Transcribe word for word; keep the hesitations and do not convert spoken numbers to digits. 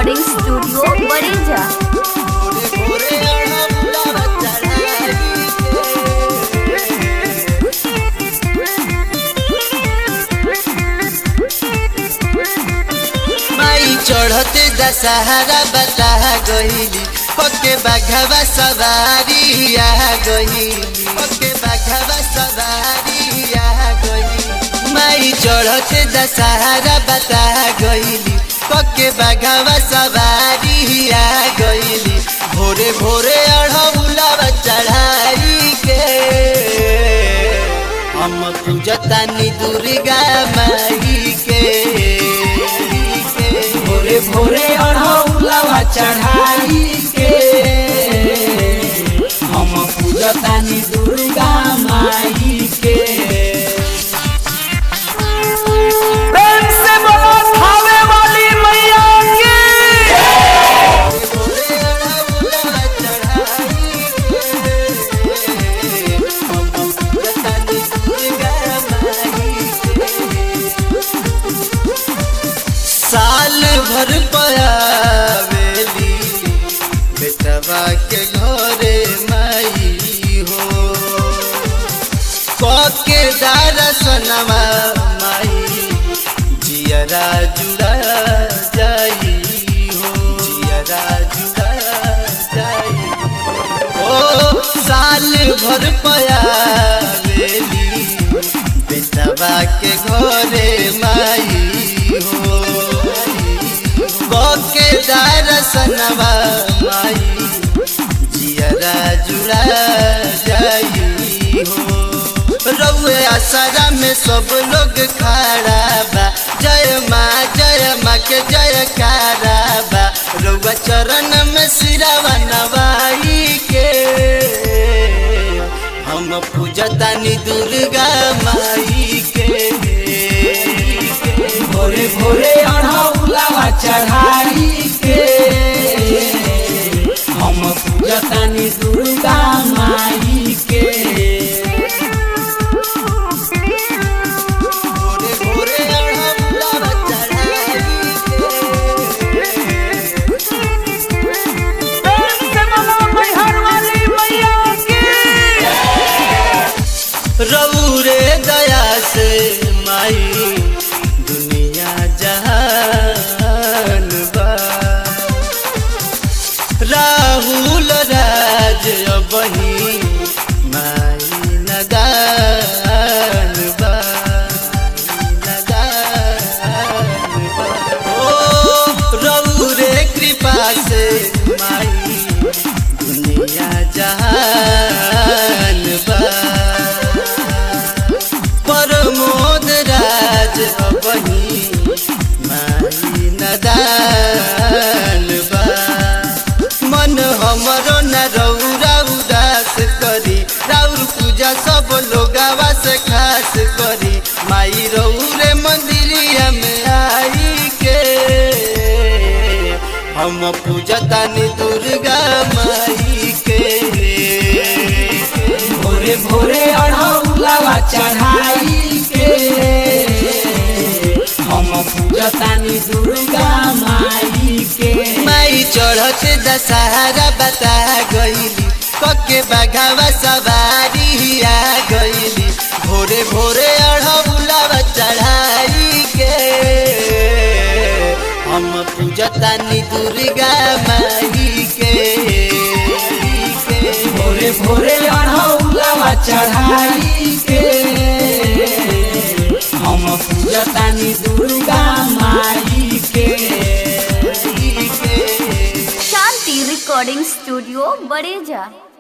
Recording studio बड़ेजा। चढ़ते दशहरा बता गईली पक्के बाघवा सवारी आ गईली पक्के बाघवा सवारी आ गईली माई चढ़ते दशहरा बता गईली पक्के बाघवा सवारी आ गईली भोरे भोरे अढ़ौला चढ़ाई के हम पूजतानी दुर्गा माई के भोरे भोरे अढ़ौला चढ़ाई के हम पूजतानी दुर्गा माई के। प्रेम से बोलो खावे वाली मैया की। साल भर पयावेली बेटवा के घरे माई हो कके दर्शनमा माई जियरा जुड़ा जाई हो जियरा जुड़ा जाई ओ साल भर पयावेली बेटवा के घरे माई हो के दर्शनवा माई जियरा जुड़ा जाई हो रउए आसरा में सब लोग खड़ा बा जय माँ जय माँ के जय कारा बा रउआ चरण में सिरावा नवाई के हम पूजतानी दुर्गा माई के भोरे भोरे अढ़ौला चढ़ाई के हम पूजतानी दुर्गा माई के। भोरे भोरे अढ़ौला चढ़ाई रउरे दया से माई दुनिया जहान बा राहुल राज बही माई नगान बा नगान बा ओ रउरे कृपा से माई दुनिया जहान बा प्रमोद राज बही माई नदान बा मन हमरो न रौरा उदास करी राउर पूजा सब लोगावा से खास करी माई रौरे मंदिरिया में आई के हम पूजतानी दुर्गा माई के भोरे भोरे अढ़ौला चढ़ाई के हम पूजतानी दुर्गा माई के। माई चढ़ते दशहरा बता गईली कके बाघवा सवारी आ गईली भोरे भोरे अढ़ौला चढ़ाई के हम पूजतानी दुर्गा माई के भोरे भोरे अढ़ौला चढ़ाई के हम पूजतानी दुर्गा माई के। Shanti recording studio बड़ेजा।